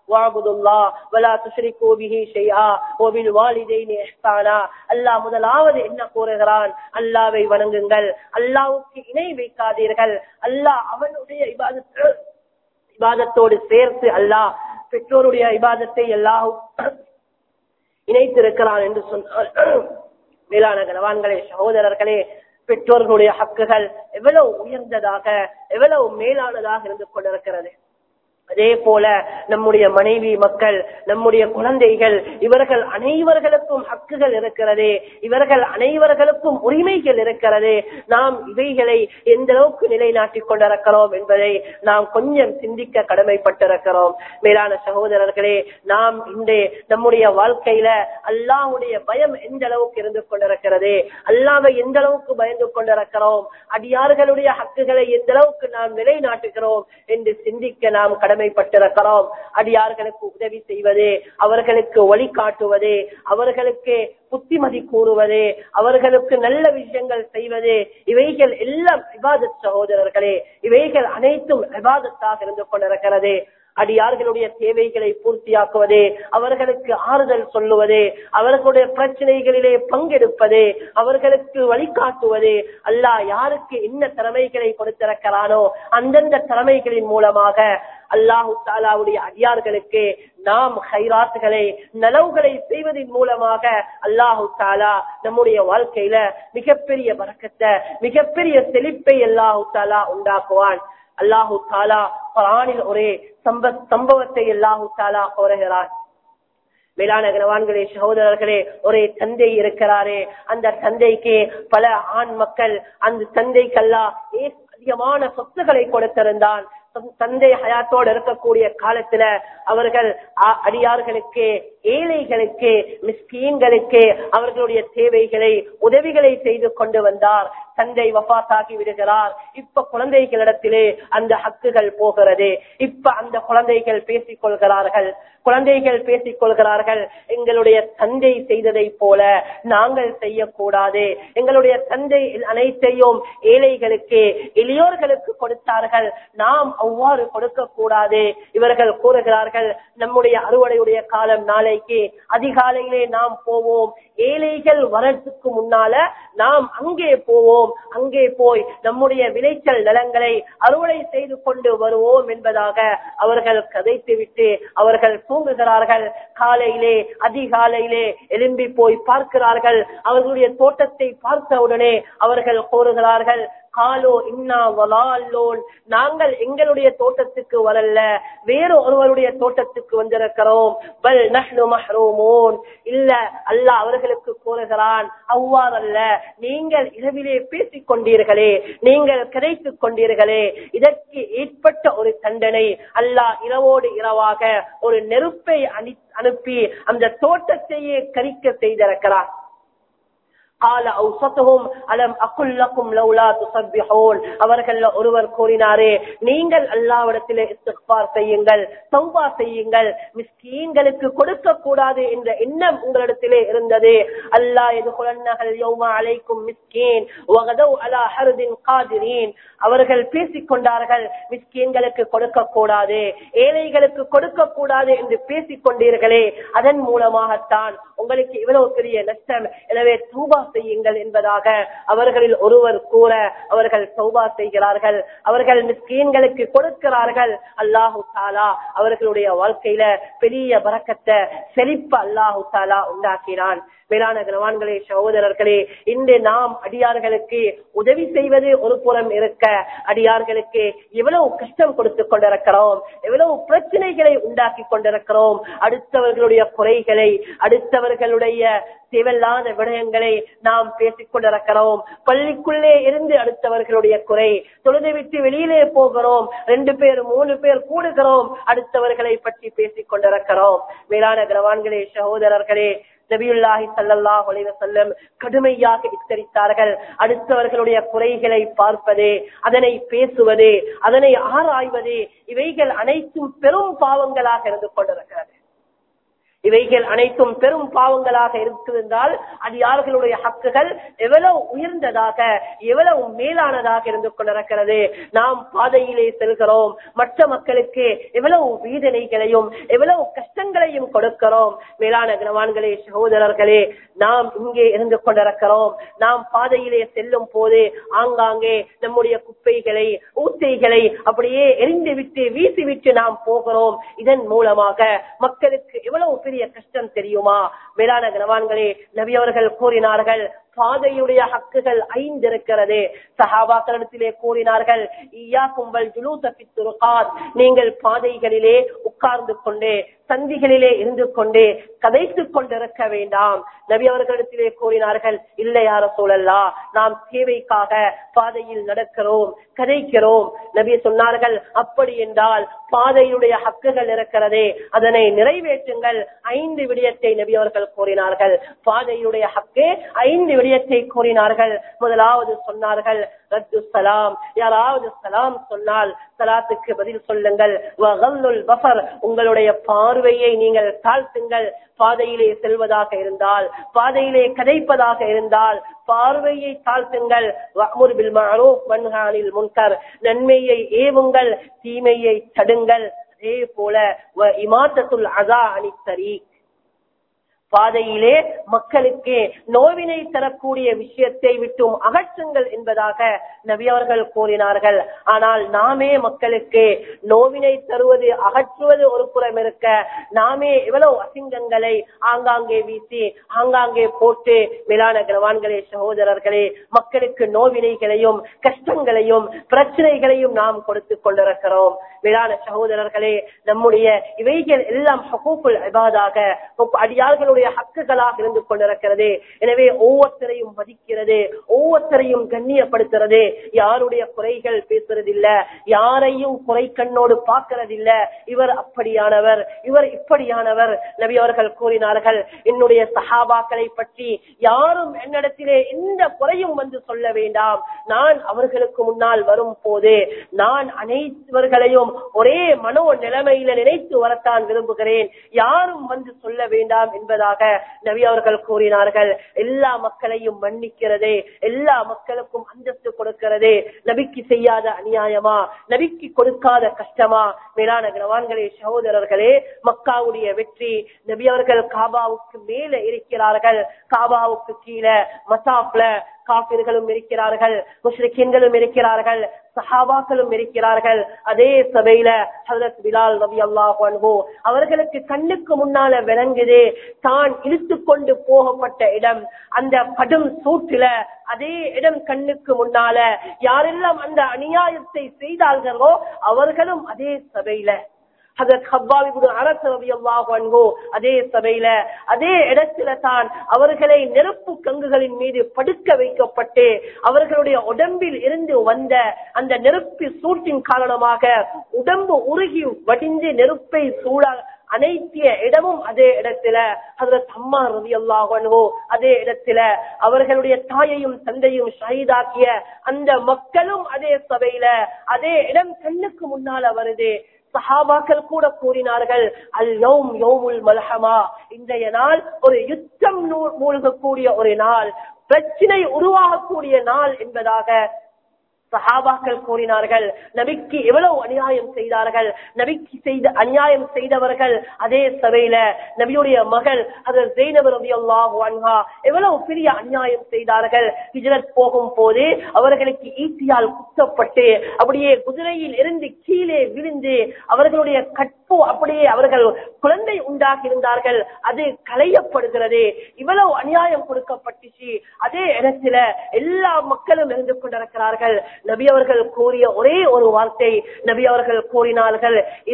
வஅபுதுல்லாஹ் வலா துஷ்ரிகூ பிஹி ஷைஆ வபில் வாலிதைனி இஹ்சானா. அல்லாஹ் முதலாவது என்ன கூறுகிறான்? அல்லாஹ்வை வணங்குங்கள், அல்லாஹ்வுக்கு இணை வைக்காதீர்கள். அல்லாஹ் அவனுடைய இபாதத் இபாதத்தோடு சேர்த்து அல்லாஹ் பெற்றோருடைய இபாதத்தை அல்லாஹ் இணைத்திருக்கிறான் என்று சொன்னார். மேலான கனவான்களே, சகோதரர்களே, பெற்றோர்களுடைய ஹக்குகள் எவ்வளவு உயர்ந்ததாக எவ்வளவு மேலானதாக இருந்து கொண்டிருக்கிறது. அதே போல நம்முடைய மனைவி மக்கள், நம்முடைய குழந்தைகள், இவர்கள் அனைவர்களுக்கும் ஹக்குகள் இருக்கிறது, இவர்கள் அனைவர்களுக்கும் உரிமைகள் இருக்கிறது. நாம் இவைகளை எந்த அளவுக்கு நிலைநாட்டிக் கொண்டிருக்கிறோம் என்பதை நாம் கொஞ்சம் சிந்திக்க கடமைப்பட்டிருக்கிறோம். மேலான சகோதரர்களே, நாம் இந்த நம்முடைய வாழ்க்கையில அல்லாஹ்வுடைய பயம் எந்த அளவுக்கு இருந்து கொண்டிருக்கிறது, அல்லாஹ்வை எந்த அளவுக்கு பயந்து கொண்டிருக்கிறோம், அடியார்களுடைய ஹக்குகளை எந்த அளவுக்கு நாம் நிலைநாட்டுகிறோம் என்று சிந்திக்க நாம் கடமை பட்டிருக்கிறோம். அடியார்களுக்கு உதவி செய்வது, அவர்களுக்கு வழிகாட்டுவது, அவர்களுக்கு புத்திமதி கூறுவது, அவர்களுக்கு நல்ல விஷயங்கள் செய்வது, இவைகள் எல்லாம் இபாதத் சகோதரர்களே. இவைகள் அனைத்தும் இபாதத்தாக இருந்து கொண்டிருக்கிறது. அடியார்களுடைய தேவைகளை பூர்த்தியாக்குவது, அவர்களுக்கு ஆறுதல் சொல்லுவது, அவர்களுடைய பிரச்சனைகளிலே பங்கெடுப்பது, அவர்களுக்கு வழிகாட்டுவது, அல்லாஹ் யாருக்கு என்ன திறமைகளை கொடுத்திருக்கிறானோ அந்தந்த திறமைகளின் மூலமாக அல்லாஹு தஆலாவுடைய அடியார்களுக்கு நாம் கைராத்துகளை நலவுகளை செய்வதன் மூலமாக அல்லாஹு தஆலா நம்முடைய வாழ்க்கையில மிகப்பெரிய பரக்கத்தை, மிகப்பெரிய செழிப்பை அல்லாஹு தஆலா உண்டாக்குவான். அல்லாஹு தஆலா குர்ஆனில் ஒரு சம்பவத்தை அல்லாஹு தஆலா கூறுகிறார். மேலான கனவான்களே, சகோதரர்களே, ஒரு தந்தை இருக்கிறாரே, அந்த தந்தைக்கு பல ஆண் மக்கள், அந்த தந்தைக்கு அல்லாஹ் அதிகமான சொத்துக்களை கொடுத்திருந்தான். தந்தை ஹயாத்தோடு இருக்கக்கூடிய காலத்துல அவர்கள் அடியார்களுக்கு, ஏழைகளுக்கு, மிஸ்கீன்களுக்கு அவர்களுடைய தேவைகளை, உதவிகளை செய்து கொண்டு வந்தார். தந்தை வஃபாத்தாகி விடுகிறார். இப்ப குழந்தைகளிடத்திலே அந்த ஹக்குகள் போகிறது. இப்ப அந்த குழந்தைகள் பேசிக் கொள்கிறார்கள் குழந்தைகள் பேசிக் கொள்கிறார்கள் எங்களுடைய தந்தை செய்ததை போல நாங்கள் செய்யக்கூடாது. எங்களுடைய தந்தை அனைத்தையும் ஏழைகளுக்கு, எளியோர்களுக்கு கொடுத்தார்கள், நாம் அவ்வாறு கொடுக்க கூடாது. இவர்கள் கூறுகிறார்கள், நம்முடைய அறுவடையுடைய காலம் நாளைக்கு அதிகாலையிலே நாம் போவோம், ஏழைகள் வரத்துக்கு முன்னால நாம் அங்கே போவோம், அங்கே போய் நம்முடைய விளைச்சல் நிலங்களை அறுவடை செய்து கொண்டு வருவோம் என்பதாக அவர்கள் கதைத்துவிட்டு அவர்கள் தூங்குகிறார்கள். காலையிலே அதிகாலையிலே எழும்பி போய் பார்க்கிறார்கள். அவர்களுடைய தோட்டத்தை பார்த்தவுடனே அவர்கள் கூறுகிறார்கள், காலோ இன்னா வலால்லோன், நாங்கள் எங்களுடைய தோட்டத்துக்கு வரல, வேறு ஒருவருடைய தோட்டத்துக்கு வந்திருக்கிறோம். பல் நஹ்னு மஹ்ரூமூன், இல்ல அல்லாஹ் அவர்களுக்கு கூறுகிறான், அவ்வாறல்ல, நீங்கள் இரவிலே பேசிக் கொண்டீர்களே, நீங்கள் கிடைத்துக் கொண்டீர்களே, இதற்கு ஏற்பட்ட ஒரு தண்டனை அல்லாஹ் இரவோடு இரவாக ஒரு நெருப்பை அனுப்பி அந்த தோட்டத்தையே கரிக்க செய்திருக்கிறார். அவர்கள் ஒருவர் கூறினாரே, நீங்கள் அல்லாஹ்விடத்திலே இஸ்திக்பார் செய்யுங்கள், தௌபா செய்யுங்கள், மிஸ்கீன்களுக்கு கொடுக்க கூடாது என்ற எண்ணம் உங்களிடத்திலே இருந்தது. அல்லாஹ் யதுகுலன்னஹல் யௌம அலைக்கும் மிஸ்கீன் வகதவ் அலா ஹர்தின் காதிரீன். அவர்கள் பேசிக் கொண்டார்கள், மிஸ்கீன்களுக்கு கொடுக்க கூடாது, ஏழைகளுக்கு கொடுக்க கூடாது என்று பேசிக் கொண்டீர்களே, அதன் மூலமாகத்தான் உங்களுக்கு இவ்வளவு பெரிய நஷ்டம். எனவே தௌபா செய்யுங்கள் என்பதாக அவர்களில் ஒருவர் கூற அவர்கள் தௌபா செய்கிறார்கள். அவர்கள் மிஸ்கீன்களுக்கு கொடுக்கிறார்கள். அல்லாஹு தஆலா அவர்களுடைய வாழ்க்கையில பெரிய பரக்கத்தை, செழிப்ப அல்லாஹு தஆலா உண்டாக்கினான். மேலான கனவான்களே, சகோதரர்களே, இன்று நாம் அடியார்களுக்கு உதவி செய்வது ஒரு புறம் இருக்க, அடியார்களுக்கு எவ்வளவு கஷ்டம் கொடுத்துக் கொண்டிருக்கிறோம், எவ்வளவு பிரச்சனைகளை உண்டாக்கி கொண்டிருக்கிறோம். அடுத்தவர்களுடைய குறைகளை, அடுத்தவர்களுடைய தேவையில்லாத விடயங்களை நாம் பேசிக் கொண்டிருக்கிறோம். பள்ளிக்குள்ளே இருந்து அடுத்தவர்களுடைய குறை, தொழுது விட்டு வெளியிலே போகிறோம், ரெண்டு பேர் மூணு பேர் கூடுகிறோம், அடுத்தவர்களை பற்றி பேசிக் கொண்டிருக்கிறோம். மேலான கனவான்களே, சகோதரர்களே, நபியுல்லாஹி ஸல்லல்லாஹு அலைஹி வஸல்லம் கடுமையாக எச்சரித்தார்கள். அடுத்தவர்களுடைய குறைகளை பார்ப்பது, அதனை பேசுவது, அதனை ஆராய்வது, இவைகள் அனைத்தும் பெரும் பாவங்களாக இருந்து கொண்டிருக்கிறது. இவைகள் அனைத்தும் பெரும் பாவங்களாக இருந்திருந்தால் அடியார்களுடைய ஹக்குகள் எவ்வளவு உயர்ந்ததாக எவ்வளவு மேலானதாக இருந்து கொண்டிருக்கிறது. நாம் பாதையிலே செல்கிறோம், மற்ற மக்களுக்கு எவ்வளவு வேதனைகளையும் எவ்வளவு கஷ்டங்களையும் கொடுக்கிறோம். மேலான கனவான்களே, சகோதரர்களே, நாம் இங்கே இருந்து கொண்டிருக்கிறோம். நாம் பாதையிலே செல்லும் போது ஆங்காங்கே நம்முடைய குப்பைகளை ஊத்தைகளை அப்படியே எரிந்து விட்டு வீசிவிட்டு நாம் போகிறோம். இதன் மூலமாக மக்களுக்கு எவ்வளவு பெரிய கஷ்டம் தெரியுமா? மேலான கனவான்களே, நபி அவர்கள் கூறினார்கள், பாதையுடைய ஹக்குகள் ஐந்து இருக்கிறது. சஹாபாக்களிடத்திலே கூறினார்கள், நீங்கள் பாதைகளிலே உட்கார்ந்து கொண்டே சந்திகளிலே இருந்து கொண்டே கதைத்துக் கொண்டிருக்க வேண்டாம். நபி அவர்களிடத்திலே கூறினார்கள், இல்லை யா ரசூலல்லாஹ், நாம் தேவைக்காக பாதையில் நடக்கிறோம், கதைக்கிறோம். நபி சொன்னார்கள், அப்படி என்றால் பாதையுடைய ஹக்குகள் இருக்கிறதே, அதனை நிறைவேற்றுங்கள். ஐந்து விடயத்தை நபி அவர்கள் கூறினார்கள். பாதையுடைய ஹக்கு ஐந்து விடயத்தை கூறினார்கள். முதலாவது சொன்னார்கள், ரத்து சலாம். யாராவது சலாம் சொன்னால் சலாத்துக்கு பதில் சொல்லுங்கள். வகல்லுல் பஸர், உங்களுடைய பார்வையை நீங்கள் தாழ்த்துங்கள். பாதையிலே செல்வதாக இருந்தால், பாதையிலே கதைப்பதாக இருந்தால் பார்வையை தாழ்த்துங்கள். வஅமுர் பில் மஅரூஃப் வன்ஹா அனில் முன்கர், நன்மையை ஏவுங்கள், தீமையை தடுங்கள். அதே போல வ இமாத்தத்துல் அதா அனித் தரீக், பாதையிலே மக்களுக்கு நோவினை தரக்கூடிய விஷயத்தை விட்டும் அகற்றுங்கள் என்பதாக நபி அவர்கள் கூறினார்கள். ஆனால் நாமே மக்களுக்கு நோவினை தருவது அகற்றுவது ஒரு புறம் இருக்க, நாமே எவ்வளவு அசிங்கங்களை ஆங்காங்கே வீசி ஆங்காங்கே போட்டு, மேலான கனவான்களே, சகோதரர்களே, மக்களுக்கு நோவினைகளையும் கஷ்டங்களையும் பிரச்சனைகளையும் நாம் கொடுத்துக் கொண்டிருக்கிறோம். மேலான சகோதரர்களே, நம்முடைய இவைகள் எல்லாம் ஹுகூக்குல் இபாதாக, அடியார்களுடைய ஹக்குகளாக இருந்து கொண்டிருக்கிறது. எனவே ஒவ்வொருத்தரையும் மதிக்கிறது, ஒவ்வொருத்தரையும் கண்ணியப்படுத்துறது, யாருடைய குறைகள் பேசுறதில்ல, யாரையும் குறை கண்ணோடு பார்க்கறதில்ல. இவர் அப்படியானவர், இவர் இப்படியானவர். நபி அவர்கள் கூறினார்கள், என்னுடைய சஹாபாக்களை பற்றி யாரும் என்னிடத்திலே எந்த குறையும் வந்து சொல்ல வேண்டாம். நான் அவர்களுக்கு முன்னால் வரும் போது நான் அனைவர்களையும் ஒரே மனோ நிலைமையில நினைத்து வரத்தான் விரும்புகிறேன், யாரும் வந்து சொல்ல வேண்டாம் என்பதாக நபி அவர்கள் கூறினார்கள். எல்லா மக்களையும் மன்னிக்கிறதே, எல்லா மக்களுக்கும் அந்தஸ்து கொடுக்கிறதே நபிக்கு செய்யாத அநியாயமா, நபிக்கு கொடுக்காத கஷ்டமா? மேலான கனவான்களே, சகோதரர்களே, மக்காவுடைய வெற்றி, நபி அவர்கள் காபாவுக்கு மேல இருக்கிறார்கள், காபாவுக்கு கீழே மசாப்ல காபிர்களும் இருக்கிறார்கள், முஷ்ரிக்கீன்களும் இருக்கிறார்கள், சஹாபாக்களும் இருக்கிறார்கள். அதே சபையில ஹஜ்ரத் பிலால் ரலியல்லாஹு அன்ஹு அவர்களுக்கு கண்ணுக்கு முன்னால விளங்குது, தான் இழுத்து கொண்டு போகப்பட்ட இடம், அந்த கடும் சூட்டில அதே இடம் கண்ணுக்கு முன்னால யாரெல்லாம் அந்த அநியாயத்தை செய்தார்களோ அவர்களும் அதே சபையில, அதே சபையில அதே இடத்துல தான் அவர்களை நெருப்பு கங்குகளின் மீது படுக்க வைக்கப்பட்டு அவர்களுடைய உடம்பில் இருந்து வந்த அந்த நெருப்பு சூட்டின் காரணமாக உடம்பு உருகி வடிந்து நெருப்பை சூட அனைத்திய இடமும் அதே இடத்துல ஹஜ்ரத் அம்மார் ரலியல்லாஹு அன்ஹு அதே இடத்துல அவர்களுடைய தாயையும் தந்தையும் ஷஹீதாக்கிய அந்த மக்களும் அதே சபையில அதே இடம் கண்ணுக்கு முன்னால வருது. சஹாபாக்கள் கூட கூறினார்கள், அல் யௌம் யௌமுல் மல்ஹமா, இன்றைய நாள் ஒரு யுத்தம் மூழ்கக்கூடிய ஒரு நாள், பிரச்சனை உருவாகக்கூடிய நாள் என்பதாக சஹாபாக்கள் கூறினார்கள். நபிக்கு எவ்வளவு அநியாயம் செய்தார்கள், நபிக்கு செய்த அநியாயம் செய்தவர்கள் அதே சபையில நபியுடைய மகள் ஹஜ்ரத் ஸைனப் ரலியல்லாஹு அன்ஹா எவ்வளவு பெரிய அநியாயம் செய்தார்கள். ஹிஜ்ரத் போகும் போது அவர்களுக்கு ஈட்டியால் குத்தப்பட்டு அப்படியே குதிரையில் இருந்து கீழே விழுந்து அவர்களுடைய கற்பு அப்படியே அவர்கள் குழந்தை உண்டாகி இருந்தார்கள், அது களையப்படுகிறது. இவ்வளவு அநியாயம் கொடுக்கப்பட்டுச்சு. அதே இடத்துல எல்லா மக்களும் இருந்து கொண்டிருக்கிறார்கள். நபி அவர்கள் கூறிய ஒரே ஒரு வார்த்தை, நபி அவர்கள் கூறினார்கள்,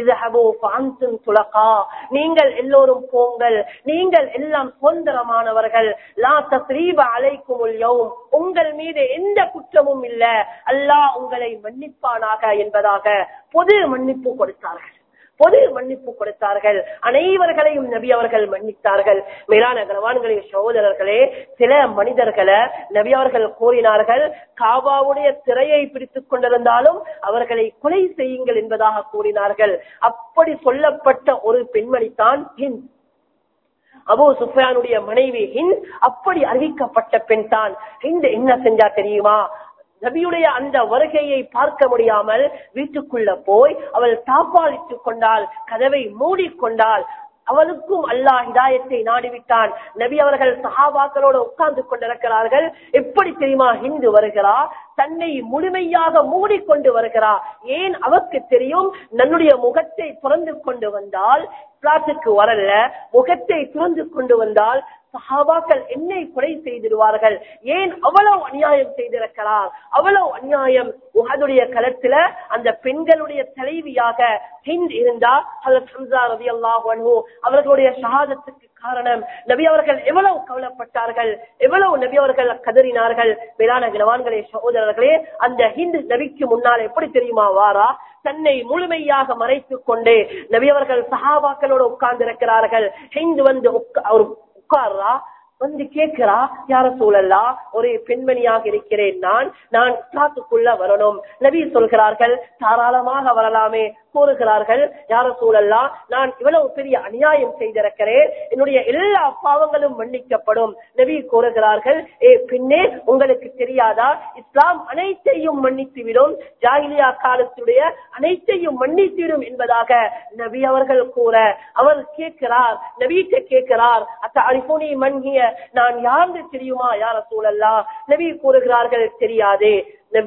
நீங்கள் எல்லோரும் போங்கள், நீங்கள் எல்லாம் சுதந்திரமானவர்கள், லா தஸ்ரீப அலைக்குமுல் யௌம், உங்கள் மீது எந்த குற்றமும் இல்ல, அல்லாஹ் உங்களை மன்னிப்பானாக என்பதாக பொது மன்னிப்பு கொடுத்தார்கள். பொது மன்னிப்பு கொடுத்தார்கள். அனைவர்களையும் நபி அவர்கள் மன்னித்தார்கள். மேலான கனவான்களே, சகோதரர்களே, சில மனிதர்களை நபி அவர்கள் கூறினார்கள், காபாவுடைய திரையை பிடித்துக் கொண்டிருந்தாலும் அவர்களை கொலை செய்யுங்கள் என்பதாக கூறினார்கள். அப்படி சொல்லப்பட்ட ஒரு பெண்மணித்தான் ஹிந்த். அபூ சுஃபியானுடைய மனைவி ஹிந்த் அப்படி அறிவிக்கப்பட்ட பெண் தான். ஹிந்த் என்ன செஞ்சா தெரியுமா? நபியுடைய அந்த வருகையை பார்க்க முடியாமல் வீட்டுக்குள்ள போய் அவள் தாப்பாளித்துக் கொண்டாள், கதவை மூடிக்கொண்டாள். அவளுக்கும் அல்லாஹ் ஹிதாயத்தை நாடிவிட்டான். நபி அவர்கள் சஹாபாக்களோடு உட்கார்ந்து கொண்டிருக்கிறார்கள். எப்படி தெரியுமா ஹிந்து வருகிறா? தன்னை முழுமையாக மூடிக்கொண்டு வருகிறா. ஏன்? அவருக்கு தெரியும் நம்முடைய முகத்தை திறந்து கொண்டு வந்தால் இஸ்லாத்துக்கு வரல, முகத்தை திறந்து கொண்டு வந்தால் சஹாபாக்கள் என்னை கொலை செய்திருவார்கள். ஏன்? அவ்வளவு அநியாயம் செய்திருக்கிறார். அவ்வளவு அநியாயம். உஹதுடைய களத்துல அந்த பெண்களுடைய தலைவியாக ஹிந்த் இருந்தா. ஹஜ்ரத் ஹம்ஸா ரலியல்லாஹு அன்ஹு அவர்களுடைய ஷஹாதத்துக்கு காரணம் நபி அவர்கள் எவ்வளவு கவலைப்பட்டார்கள், எவ்வளவு நபி அவர்கள் கதறினார்கள். மேலான கனவான்களே, சகோதரர்களே, அந்த ஹிந்த் நபிக்கு முன்னால் எப்படி தெரியுமா வாரா? தன்னை முழுமையாக மறைத்துக் கொண்டு நபி அவர்கள் சஹாபாக்களோடு உட்கார்ந்து இருக்கிறார்கள். ஹிந்த் வந்து உட்கார்றா, வந்து கேட்கிறா, யார சூழல்லா, ஒரு பெண்மணியாக இருக்கிறேன், நான் நான் இஸ்லாத்துக்குள்ள வரணும். நபி சொல்கிறார்கள், தாராளமாக வரலாமே. கூறுகிறார்கள், யார சூழல்லா, நான் இவ்வளவு பெரிய அநியாயம் செய்திருக்கிறேன், என்னுடைய எல்லா பாவங்களும் மன்னிக்கப்படும். நபி கூறுகிறார்கள், ஏ பின்னே, உங்களுக்கு தெரியாதா இஸ்லாம் அனைத்தையும் மன்னித்துவிடும், ஜாகிலியா காலத்துடைய அனைத்தையும் மன்னித்துவிடும் என்பதாக நபி அவர்கள் கூற, அவர் கேட்கிறார், நபிக்கு கேட்கிறார், அத்த அரிபுனி மன்கிய, நான் யாரு தெரியுமா யார சூழல்லா? நபி கூறுகிறார்கள், தெரியாதே.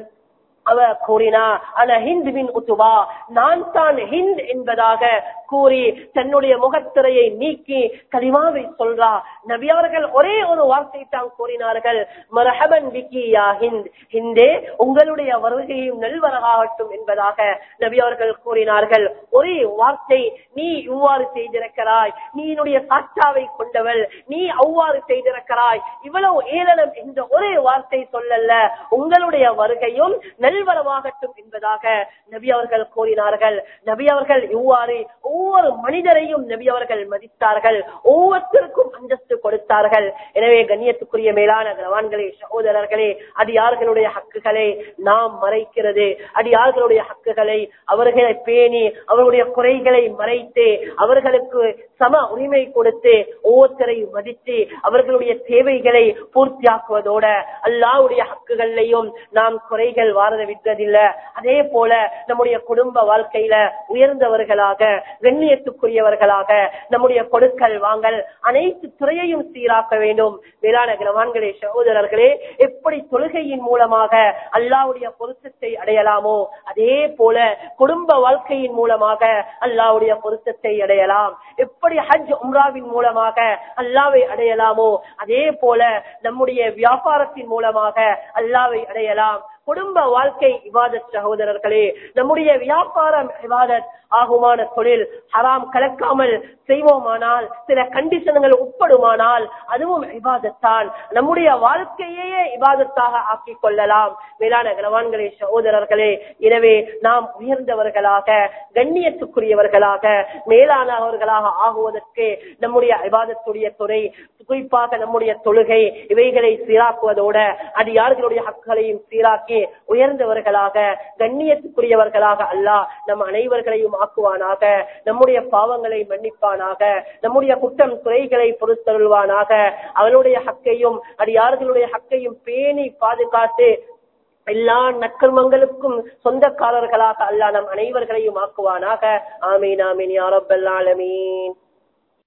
அவ கூறினா, அன ஹிந்த் பின் உத்துபா, நான் தான் ஹிந்த் என்பதாக கூறி தன்னுடைய முகத்திரையை நீக்கி கலிமாவை சொல்றா. நபி அவர்கள் ஒரே ஒரு வார்த்தை தான் கூறினார்கள், மர்ஹபன் பிகி யா ஹிந்த், ஹிந்தே உங்களுடைய வருகையும் நல்வரகாகட்டும் என்பதாக நபி அவர்கள் கூறினார்கள். ஒரே வார்த்தை, நீ இவ்வாறு செய்திருக்கிறாய், நீ என்னுடைய சாட்சாவை கொண்டவள், நீ அவ்வாறு செய்திருக்கிறாய், இவ்வளவு ஏளனம் என்ற ஒரே வார்த்தை சொல்லல்ல, உங்களுடைய வருகையும் நல்வரமாகட்டும் என்பதாக நபி அவர்கள் கூறினார்கள். நபி அவர்கள் இவ்வாறு ஒவ்வொரு மனிதரையும் நபி அவர்கள் மதித்தார்கள், ஒவ்வொருத்தருக்கும் அந்தஸ்து கொடுத்தார்கள். எனவே கண்ணியத்துக்குரிய மேலான கனவான்களே, சகோதரர்களே, அடியார்களுடைய ஹக்குகளை நாம் மறைக்கிறது, அடியார்களுடைய ஹக்குகளை அவர்களை பேணி அவர்களுடைய குறைகளை மறைத்து அவர்களுக்கு சம உரிமை கொடுத்து ஒவ்வொருத்தரையும் மதித்து அவர்களுடைய தேவைகளை பூர்த்தியாக்குவதோட அல்லாஹ்வுடைய ஹக்குகளையும் நாம் குறைகள் வாரத விட்டதில்லை. அதே போல நம்முடைய குடும்ப வாழ்க்கையில உயர்ந்தவர்களாக, கண்ணியத்துக்குரியவர்களாக நம்முடைய கொடுக்கல் வாங்கல் அனைத்து துறையையும் சீராக்க வேண்டும். மேலான கனவான்களே, சகோதரர்களே, எப்படி தொழுகையின் மூலமாக அல்லாஹ்வுடைய பொருத்தத்தை அடையலாமோ அதே போல குடும்ப வாழ்க்கையின் மூலமாக அல்லாஹ்வுடைய பொருத்தத்தை அடையலாம். எப்படி ஹஜ் உம்ராவின் மூலமாக அல்லாஹ்வை அடையலாமோ அதே போல நம்முடைய வியாபாரத்தின் மூலமாக அல்லாஹ்வை அடையலாம். குடும்ப வாழ்க்கை இபாதத் சகோதரர்களே, நம்முடைய வியாபாரம் இபாதத், ஆகுமான தொழில் ஹராம் கலக்காமல் செய்வோமானால், சில கண்டிஷன்கள் உட்படுமானால் அதுவும் இபாதத்தான். நம்முடைய வாழ்க்கையே இபாதத்தாக ஆக்கிக் கொள்ளலாம். மேலான கனவான்களே, சகோதரர்களே, எனவே நாம் உயர்ந்தவர்களாக, கண்ணியத்துக்குரியவர்களாக, மேலானவர்களாக ஆகுவதற்கு நம்முடைய இபாதத்துடைய துறை, குறிப்பாக நம்முடைய தொழுகை, இவைகளை சீராக்குவதோடு அடியார்களுடைய ஹக்குகளையும் சீராக்கி உயர்ந்தவர்களாக, கண்ணியத்துக்குரியவர்களாக அல்லாஹ் நம் அனைவர்களையும் ஆக்குவானாக. நம்முடைய பாவங்களை மன்னிப்பானாக, நம்முடைய குற்றம் குறைகளை பொறுத்தருள்வானாக. அவனுடைய ஹக்கையும் அடியார்களுடைய ஹக்கையும் பேணி பாதுகாத்து எல்லா நற்கர்மங்களுக்கும் சொந்தக்காரர்களாக அல்லாஹ் நம் அனைவர்களையும் ஆக்குவானாக. ஆமீன் ஆமீன் யா ரப்பல் ஆலமீன்.